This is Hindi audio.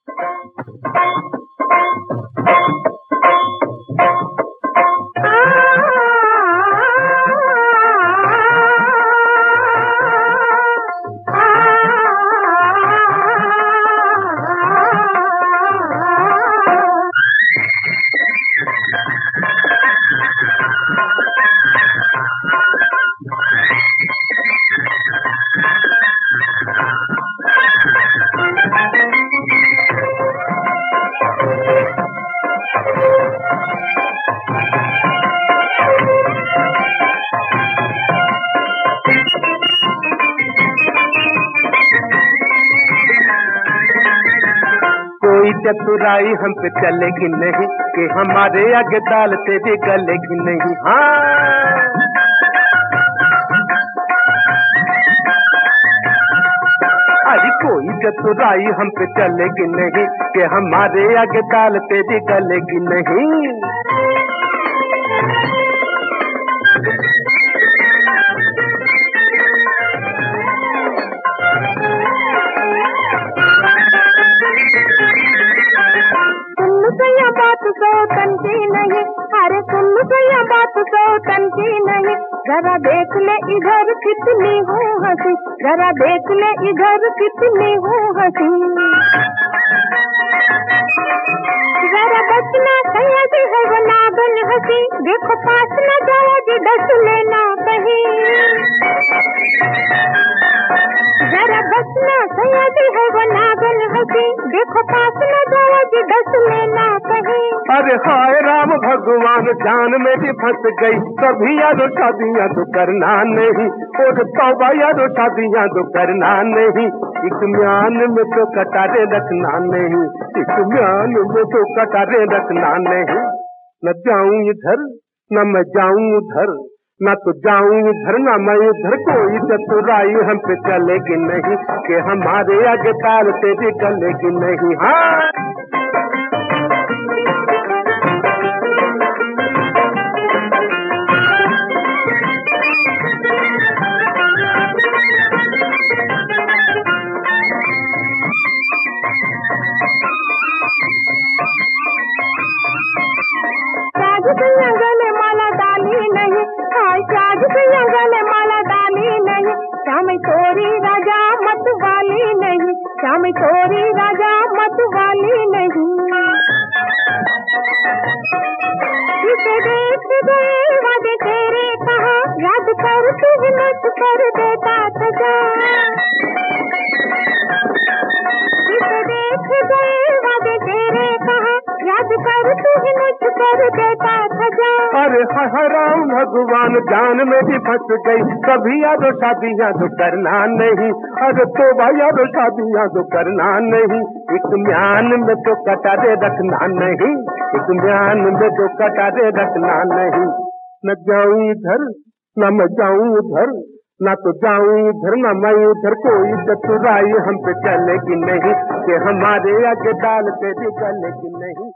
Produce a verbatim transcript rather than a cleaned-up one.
कोई चतुराई हम पे चलेगी नहीं कि हमारे आगे दाल तेरी गलेगी नहीं। हाँ अरे कोई चतुराई हम पे चलेगी नहीं कि हमारे आगे दाल तेरी गलेगी नहीं। बात सो तन की नहीं, अरे सुन गया बात सो तन की नहीं। जरा देख ले इधर कितनी हूँ हंसी, जरा देख ले इधर कितनी हूँ हंसी। जरा बचना सयाजी है वो नागन हंसी, देखो पास न जाओ जी डस लेना कहीं। जरा बचना सयाजी है वो नागन हंसी, देखो पास न जाओ जी डस लेना कहीं। अरे हाय राम भगवान जान मेरी फंस गई, कभी यारो शादियाँ तो करना नहीं। और तौबा यारो शादियाँ तो करना नहीं। एक म्यान में तो कटारे रखना नहीं, एक म्यान में तो कटारे रखना नहीं। न जाऊं इधर न मैं जाऊं उधर, न तो जाऊं इधर न मैं उधर। कोई चतुराई हम पे चलेगी नहीं कि हमारे आगे ताल तेरी गलेगी नहीं। हाँ गले माला डाली नहीं, हाय साज गले माला डाली नहीं। श्याम तोरी राजा मत वाली नहीं, श्याम तोरी राजा मत वाली नहीं। इसे देख गए वादे तेरे कहाँ, याद कर तू हिम्मत कर देता सजा। इसे देख गए वादे तेरे कहाँ, याद कर तू हिम्मत कर देता सजा। अरे हराम भगवान जान मेरी फंस गई, कभी यादो शादियाँ तो करना नहीं। अरे तो भाई यादो शादियाँ तो करना नहीं। एक म्यान में तो कटारे रखना नहीं, एक म्यान में तो कटारे रखना नहीं। न जाऊं इधर न मैं जाऊं उधर, न तो जाऊं इधर न मैं उधर। कोई चतुराई हम पे चलेगी नहीं कि हमारे आगे दाल तेरी गलेगी नहीं।